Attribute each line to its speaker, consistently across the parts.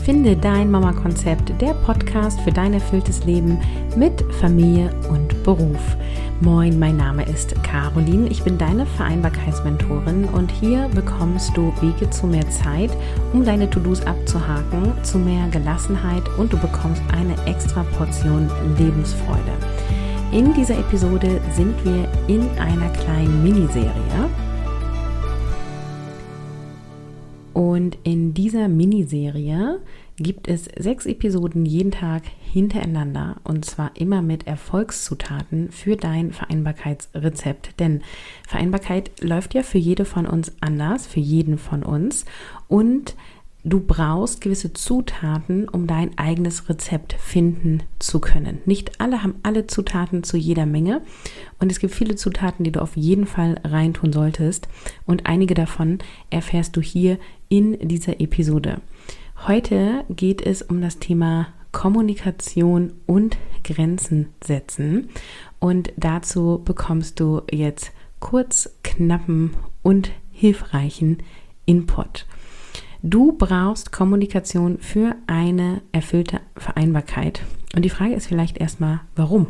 Speaker 1: Finde dein Mama-Konzept, der Podcast für dein erfülltes Leben mit Familie und Beruf. Moin, mein Name ist Caroline, ich bin deine Vereinbarkeitsmentorin und hier bekommst du Wege zu mehr Zeit, um deine To-Dos abzuhaken, zu mehr Gelassenheit und du bekommst eine extra Portion Lebensfreude. In dieser Episode sind wir in einer kleinen Miniserie. Und in dieser Miniserie gibt es 6 Episoden jeden Tag hintereinander und zwar immer mit Erfolgszutaten für dein Vereinbarkeitsrezept. Denn Vereinbarkeit läuft ja für jede von uns anders, für jeden von uns und du brauchst gewisse Zutaten, um dein eigenes Rezept finden zu können. Nicht alle haben alle Zutaten zu jeder Menge und es gibt viele Zutaten, die du auf jeden Fall reintun solltest und einige davon erfährst du hier in dieser Episode. Heute geht es um das Thema Kommunikation und Grenzen setzen und dazu bekommst du jetzt kurz, knappen und hilfreichen Input. Du brauchst Kommunikation für eine erfüllte Vereinbarkeit. Und die Frage ist vielleicht erstmal, warum?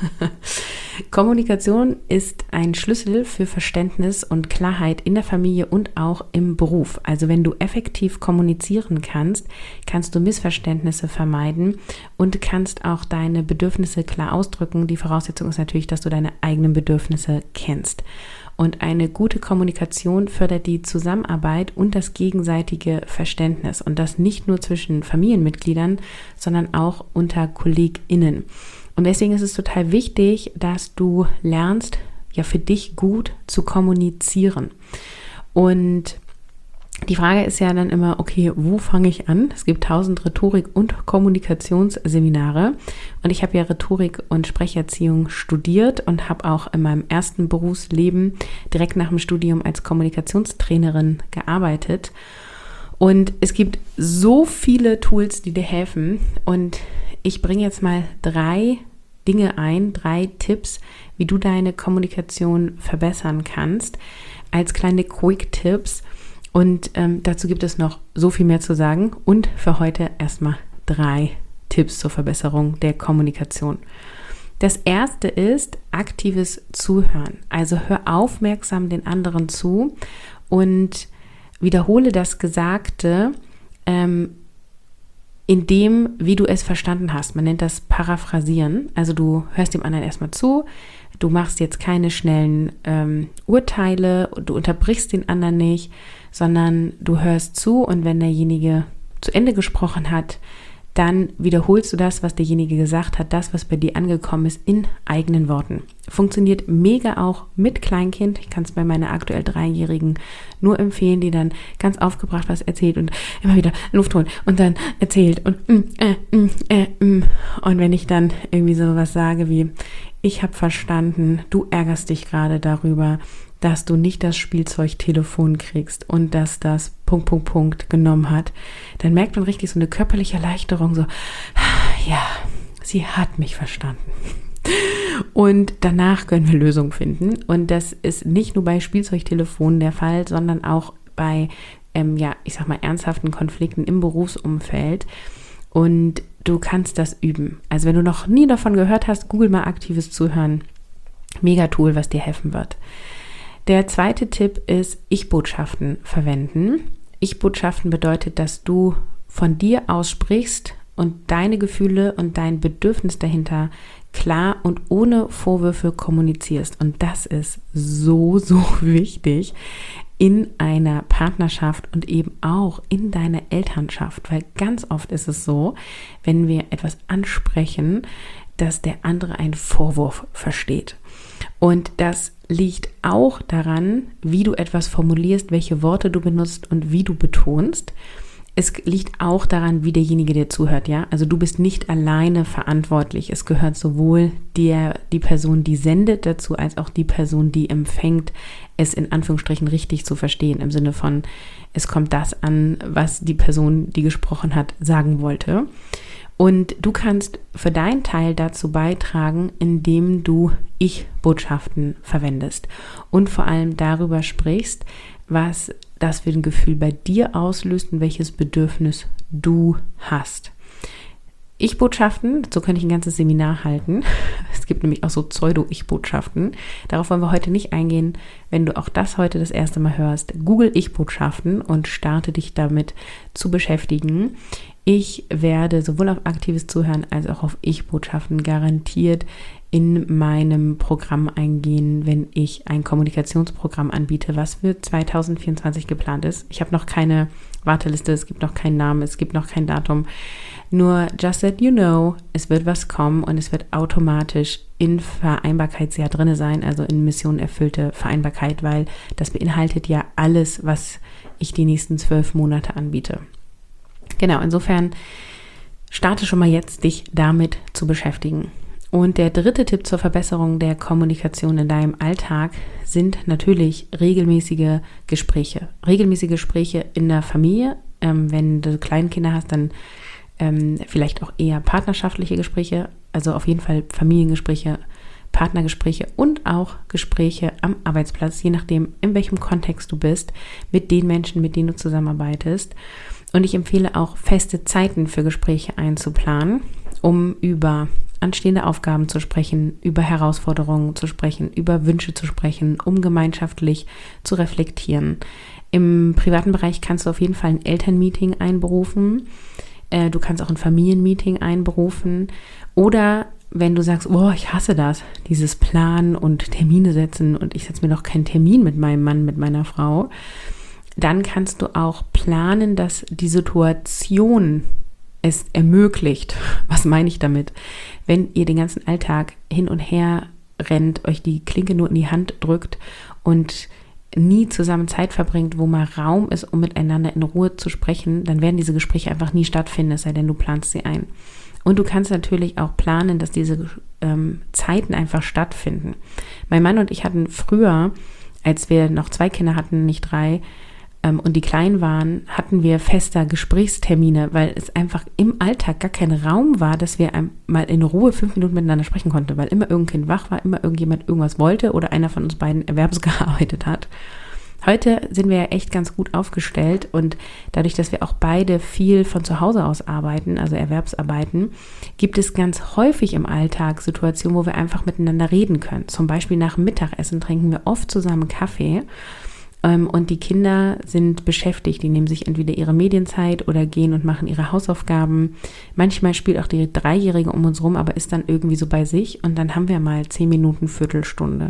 Speaker 1: Kommunikation ist ein Schlüssel für Verständnis und Klarheit in der Familie und auch im Beruf. Also wenn du effektiv kommunizieren kannst, kannst du Missverständnisse vermeiden und kannst auch deine Bedürfnisse klar ausdrücken. Die Voraussetzung ist natürlich, dass du deine eigenen Bedürfnisse kennst. Und eine gute Kommunikation fördert die Zusammenarbeit und das gegenseitige Verständnis. Und das nicht nur zwischen Familienmitgliedern, sondern auch unter KollegInnen. Und deswegen ist es total wichtig, dass du lernst, ja für dich gut zu kommunizieren. Und die Frage ist ja dann immer, okay, wo fange ich an? Es gibt 1000 Rhetorik- und Kommunikationsseminare und ich habe ja Rhetorik und Sprecherziehung studiert und habe auch in meinem ersten Berufsleben direkt nach dem Studium als Kommunikationstrainerin gearbeitet. Und es gibt so viele Tools, die dir helfen und ich bringe jetzt mal 3 Dinge ein, 3 Tipps, wie du deine Kommunikation verbessern kannst, als kleine Quick-Tipps. Und dazu gibt es noch so viel mehr zu sagen und für heute erstmal 3 Tipps zur Verbesserung der Kommunikation. Das erste ist aktives Zuhören. Also hör aufmerksam den anderen zu und wiederhole das Gesagte in dem, wie du es verstanden hast. Man nennt das Paraphrasieren. Also du hörst dem anderen erstmal zu. Du machst jetzt keine schnellen Urteile, du unterbrichst den anderen nicht, sondern du hörst zu und wenn derjenige zu Ende gesprochen hat, dann wiederholst du das, was derjenige gesagt hat, das, was bei dir angekommen ist, in eigenen Worten. Funktioniert mega auch mit Kleinkind. Ich kann es bei meiner aktuell 3-Jährigen nur empfehlen, die dann ganz aufgebracht was erzählt und immer wieder Luft holt und dann erzählt und und wenn ich dann irgendwie sowas sage wie, ich habe verstanden, du ärgerst dich gerade darüber, dass du nicht das Spielzeugtelefon kriegst und dass das ... genommen hat, dann merkt man richtig so eine körperliche Erleichterung, so, ja, sie hat mich verstanden. Und danach können wir Lösungen finden. Und das ist nicht nur bei Spielzeugtelefonen der Fall, sondern auch bei, ernsthaften Konflikten im Berufsumfeld. Und du kannst das üben. Also wenn du noch nie davon gehört hast, google mal aktives Zuhören. Mega Tool, was dir helfen wird. Der zweite Tipp ist Ich-Botschaften verwenden. Ich-Botschaften bedeutet, dass du von dir aus sprichst und deine Gefühle und dein Bedürfnis dahinter klar und ohne Vorwürfe kommunizierst. Und das ist so, so wichtig in einer Partnerschaft und eben auch in deiner Elternschaft. Weil ganz oft ist es so, wenn wir etwas ansprechen, dass der andere einen Vorwurf versteht. Und das liegt auch daran, wie du etwas formulierst, welche Worte du benutzt und wie du betonst. Es liegt auch daran, wie derjenige dir zuhört, ja. Also du bist nicht alleine verantwortlich. Es gehört sowohl die Person, die sendet dazu, als auch die Person, die empfängt, es in Anführungsstrichen richtig zu verstehen. Im Sinne von, es kommt das an, was die Person, die gesprochen hat, sagen wollte. Und du kannst für deinen Teil dazu beitragen, indem du Ich-Botschaften verwendest und vor allem darüber sprichst, was das für ein Gefühl bei dir auslöst und welches Bedürfnis du hast. Ich-Botschaften, so könnte ich ein ganzes Seminar halten. Es gibt nämlich auch so Pseudo-Ich-Botschaften. Darauf wollen wir heute nicht eingehen. Wenn du auch das heute das erste Mal hörst, google Ich-Botschaften und starte dich damit zu beschäftigen. Ich werde sowohl auf aktives Zuhören als auch auf Ich-Botschaften garantiert in meinem Programm eingehen, wenn ich ein Kommunikationsprogramm anbiete, was für 2024 geplant ist. Ich habe noch keine Warteliste, es gibt noch keinen Namen, es gibt noch kein Datum. Nur just that you know, es wird was kommen und es wird automatisch in Vereinbarkeitsjahr drin sein, also in Mission erfüllte Vereinbarkeit, weil das beinhaltet ja alles, was ich die nächsten 12 Monate anbiete. Genau, insofern starte schon mal jetzt, dich damit zu beschäftigen. Und der dritte Tipp zur Verbesserung der Kommunikation in deinem Alltag sind natürlich regelmäßige Gespräche. Regelmäßige Gespräche in der Familie. Wenn du Kleinkinder hast, dann vielleicht auch eher partnerschaftliche Gespräche, also auf jeden Fall Familiengespräche, Partnergespräche und auch Gespräche am Arbeitsplatz, je nachdem, in welchem Kontext du bist, mit den Menschen, mit denen du zusammenarbeitest. Und ich empfehle auch, feste Zeiten für Gespräche einzuplanen, um über anstehende Aufgaben zu sprechen, über Herausforderungen zu sprechen, über Wünsche zu sprechen, um gemeinschaftlich zu reflektieren. Im privaten Bereich kannst du auf jeden Fall ein Elternmeeting einberufen. Du kannst auch ein Familienmeeting einberufen oder wenn du sagst, oh, ich hasse das, dieses Planen und Termine setzen und ich setze mir doch keinen Termin mit meinem Mann, mit meiner Frau, dann kannst du auch planen, dass die Situation es ermöglicht. Was meine ich damit? Wenn ihr den ganzen Alltag hin und her rennt, euch die Klinke nur in die Hand drückt und nie zusammen Zeit verbringt, wo mal Raum ist, um miteinander in Ruhe zu sprechen, dann werden diese Gespräche einfach nie stattfinden, es sei denn, du planst sie ein. Und du kannst natürlich auch planen, dass diese Zeiten einfach stattfinden. Mein Mann und ich hatten früher, als wir noch 2 Kinder hatten, nicht 3, und die klein waren, hatten wir fester Gesprächstermine, weil es einfach im Alltag gar kein Raum war, dass wir mal in Ruhe 5 Minuten miteinander sprechen konnten, weil immer irgendein Kind wach war, immer irgendjemand irgendwas wollte oder einer von uns beiden erwerbsgearbeitet hat. Heute sind wir ja echt ganz gut aufgestellt und dadurch, dass wir auch beide viel von zu Hause aus arbeiten, also Erwerbsarbeiten, gibt es ganz häufig im Alltag Situationen, wo wir einfach miteinander reden können. Zum Beispiel nach dem Mittagessen trinken wir oft zusammen Kaffee. Und die Kinder sind beschäftigt, die nehmen sich entweder ihre Medienzeit oder gehen und machen ihre Hausaufgaben. Manchmal spielt auch die 3-Jährige um uns rum, aber ist dann irgendwie so bei sich und dann haben wir mal 10 Minuten, Viertelstunde.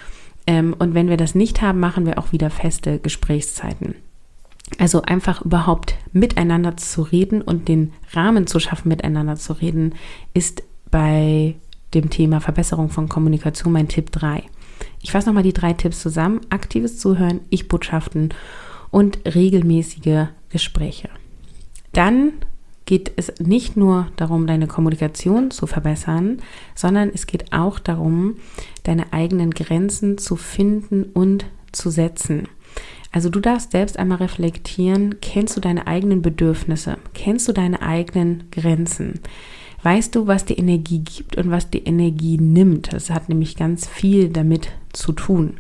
Speaker 1: Und wenn wir das nicht haben, machen wir auch wieder feste Gesprächszeiten. Also einfach überhaupt miteinander zu reden und den Rahmen zu schaffen, miteinander zu reden, ist bei dem Thema Verbesserung von Kommunikation mein Tipp 3. Ich fasse nochmal die 3 Tipps zusammen. Aktives Zuhören, Ich-Botschaften und regelmäßige Gespräche. Dann geht es nicht nur darum, deine Kommunikation zu verbessern, sondern es geht auch darum, deine eigenen Grenzen zu finden und zu setzen. Also du darfst selbst einmal reflektieren, kennst du deine eigenen Bedürfnisse? Kennst du deine eigenen Grenzen? Weißt du, was die Energie gibt und was die Energie nimmt? Das hat nämlich ganz viel damit zu tun.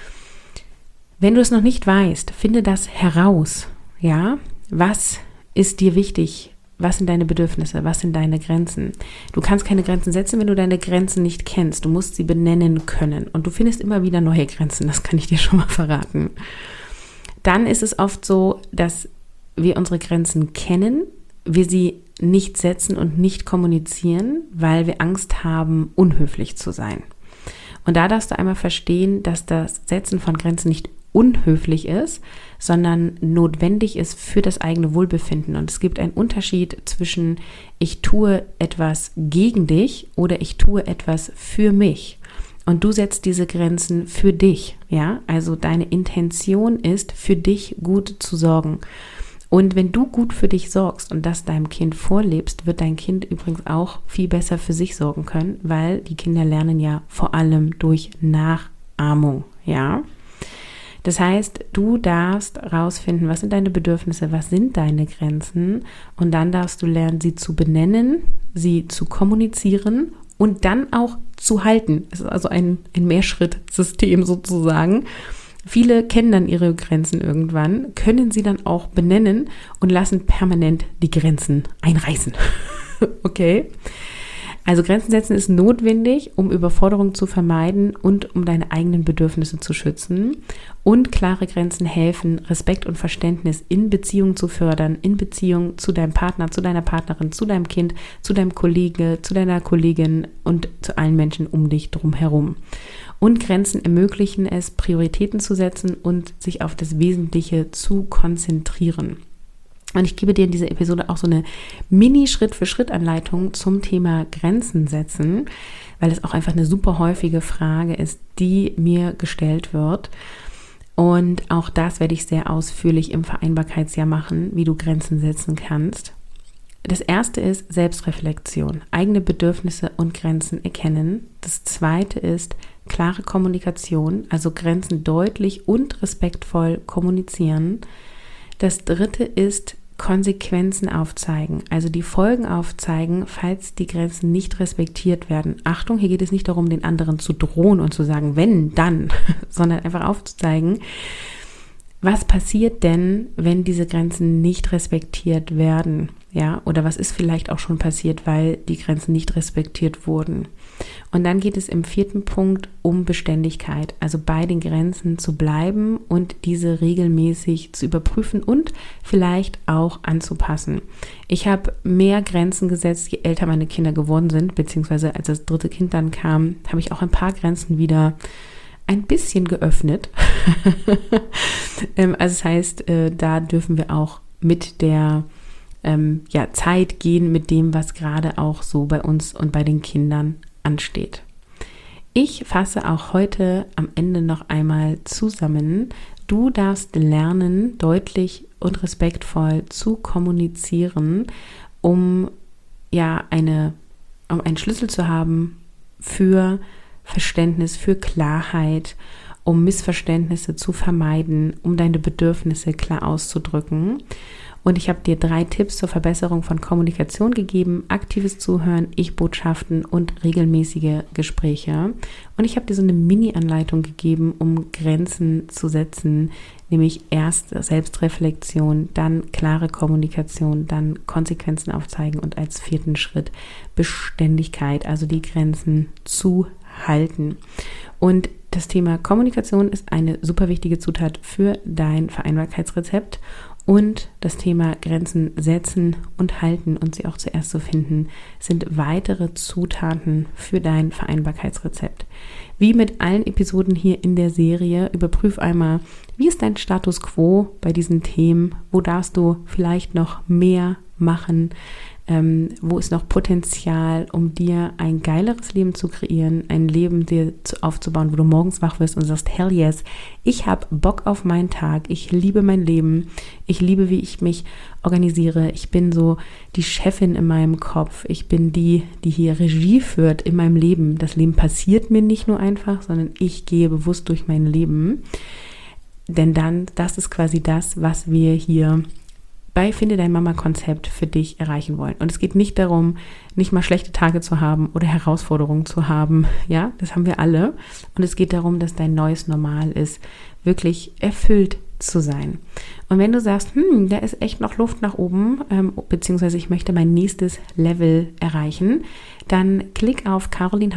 Speaker 1: Wenn du es noch nicht weißt, finde das heraus. Ja, was ist dir wichtig? Was sind deine Bedürfnisse? Was sind deine Grenzen? Du kannst keine Grenzen setzen, wenn du deine Grenzen nicht kennst. Du musst sie benennen können. Und du findest immer wieder neue Grenzen, das kann ich dir schon mal verraten. Dann ist es oft so, dass wir unsere Grenzen kennen, wir sie nicht setzen und nicht kommunizieren, weil wir Angst haben, unhöflich zu sein. Und da darfst du einmal verstehen, dass das Setzen von Grenzen nicht unhöflich ist, sondern notwendig ist für das eigene Wohlbefinden. Und es gibt einen Unterschied zwischen ich tue etwas gegen dich oder ich tue etwas für mich. Und du setzt diese Grenzen für dich, ja? Also deine Intention ist, für dich gut zu sorgen. Und wenn du gut für dich sorgst und das deinem Kind vorlebst, wird dein Kind übrigens auch viel besser für sich sorgen können, weil die Kinder lernen ja vor allem durch Nachahmung, ja? Das heißt, du darfst rausfinden, was sind deine Bedürfnisse, was sind deine Grenzen und dann darfst du lernen, sie zu benennen, sie zu kommunizieren und dann auch zu halten. Es ist also ein Mehrschrittsystem sozusagen. Viele kennen dann ihre Grenzen irgendwann, können sie dann auch benennen und lassen permanent die Grenzen einreißen. Okay? Also Grenzen setzen ist notwendig, um Überforderung zu vermeiden und um deine eigenen Bedürfnisse zu schützen. Und klare Grenzen helfen, Respekt und Verständnis in Beziehung zu fördern, in Beziehung zu deinem Partner, zu deiner Partnerin, zu deinem Kind, zu deinem Kollege, zu deiner Kollegin und zu allen Menschen um dich drumherum. Und Grenzen ermöglichen es, Prioritäten zu setzen und sich auf das Wesentliche zu konzentrieren. Und ich gebe dir in dieser Episode auch so eine Mini-Schritt-für-Schritt-Anleitung zum Thema Grenzen setzen, weil es auch einfach eine super häufige Frage ist, die mir gestellt wird. Und auch das werde ich sehr ausführlich im Vereinbarkeitsjahr machen, wie du Grenzen setzen kannst. Das erste ist Selbstreflexion, eigene Bedürfnisse und Grenzen erkennen. Das zweite ist klare Kommunikation, also Grenzen deutlich und respektvoll kommunizieren. Das dritte ist Konsequenzen aufzeigen, also die Folgen aufzeigen, falls die Grenzen nicht respektiert werden. Achtung, hier geht es nicht darum, den anderen zu drohen und zu sagen, wenn, dann, sondern einfach aufzuzeigen, was passiert denn, wenn diese Grenzen nicht respektiert werden? Ja, oder was ist vielleicht auch schon passiert, weil die Grenzen nicht respektiert wurden? Und dann geht es im 4. Punkt um Beständigkeit, also bei den Grenzen zu bleiben und diese regelmäßig zu überprüfen und vielleicht auch anzupassen. Ich habe mehr Grenzen gesetzt, je älter meine Kinder geworden sind, beziehungsweise als das 3. Kind dann kam, habe ich auch ein paar Grenzen wieder ein bisschen geöffnet. Also das heißt, da dürfen wir auch mit der Zeit gehen, mit dem, was gerade auch so bei uns und bei den Kindern ansteht. Ich fasse auch heute am Ende noch einmal zusammen. Du darfst lernen, deutlich und respektvoll zu kommunizieren, um einen Schlüssel zu haben für Verständnis, für Klarheit, um Missverständnisse zu vermeiden, um deine Bedürfnisse klar auszudrücken. Und ich habe dir 3 Tipps zur Verbesserung von Kommunikation gegeben: aktives Zuhören, Ich-Botschaften und regelmäßige Gespräche. Und ich habe dir so eine Mini-Anleitung gegeben, um Grenzen zu setzen, nämlich erst Selbstreflexion, dann klare Kommunikation, dann Konsequenzen aufzeigen und als 4. Schritt Beständigkeit, also die Grenzen zu halten. Und das Thema Kommunikation ist eine super wichtige Zutat für dein Vereinbarkeitsrezept. Und das Thema Grenzen setzen und halten und sie auch zuerst zu finden, sind weitere Zutaten für dein Vereinbarkeitsrezept. Wie mit allen Episoden hier in der Serie, überprüf einmal, wie ist dein Status quo bei diesen Themen? Wo darfst du vielleicht noch mehr machen? Wo ist noch Potenzial, um dir ein geileres Leben zu kreieren, ein Leben dir aufzubauen, wo du morgens wach wirst und sagst, hell yes, ich habe Bock auf meinen Tag, ich liebe mein Leben, ich liebe, wie ich mich organisiere, ich bin so die Chefin in meinem Kopf, ich bin die hier Regie führt in meinem Leben. Das Leben passiert mir nicht nur einfach, sondern ich gehe bewusst durch mein Leben, denn dann, das ist quasi das, was wir hier bei Finde dein Mama-Konzept für dich erreichen wollen. Und es geht nicht darum, nicht mal schlechte Tage zu haben oder Herausforderungen zu haben. Ja, das haben wir alle. Und es geht darum, dass dein neues Normal ist, wirklich erfüllt zu sein. Und wenn du sagst, da ist echt noch Luft nach oben, beziehungsweise ich möchte mein nächstes Level erreichen, dann klick auf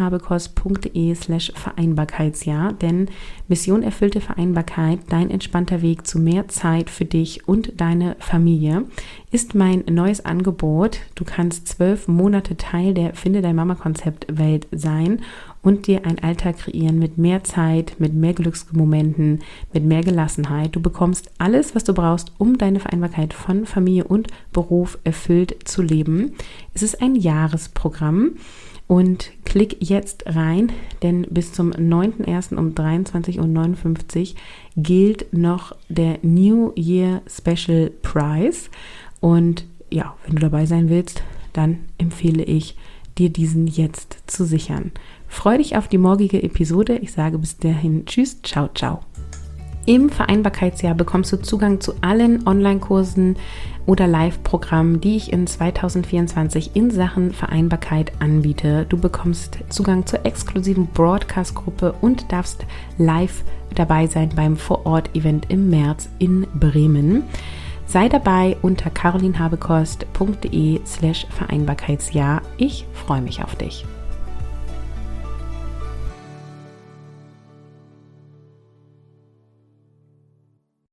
Speaker 1: carolinhabekos.de/Vereinbarkeitsjahr, denn Mission erfüllte Vereinbarkeit, dein entspannter Weg zu mehr Zeit für dich und deine Familie, ist mein neues Angebot. Du kannst 12 Monate Teil der Finde dein Mama-Konzept-Welt sein und dir einen Alltag kreieren mit mehr Zeit, mit mehr Glücksmomenten, mit mehr Gelassenheit. Du bekommst alles, was du brauchst, um deine Vereinbarkeit von Familie und Beruf erfüllt zu leben. Es ist ein Jahresprogramm und klick jetzt rein, denn bis zum 9.1. um 23:59 Uhr gilt noch der New Year Special Price. Und ja, wenn du dabei sein willst, dann empfehle ich dir diesen jetzt zu sichern. Freu dich auf die morgige Episode. Ich sage bis dahin tschüss, ciao, ciao. Im Vereinbarkeitsjahr bekommst du Zugang zu allen Online-Kursen oder Live-Programmen, die ich in 2024 in Sachen Vereinbarkeit anbiete. Du bekommst Zugang zur exklusiven Broadcast-Gruppe und darfst live dabei sein beim Vorort-Event im März in Bremen. Sei dabei unter carolinhabekost.de/Vereinbarkeitsjahr. Ich freue mich auf dich.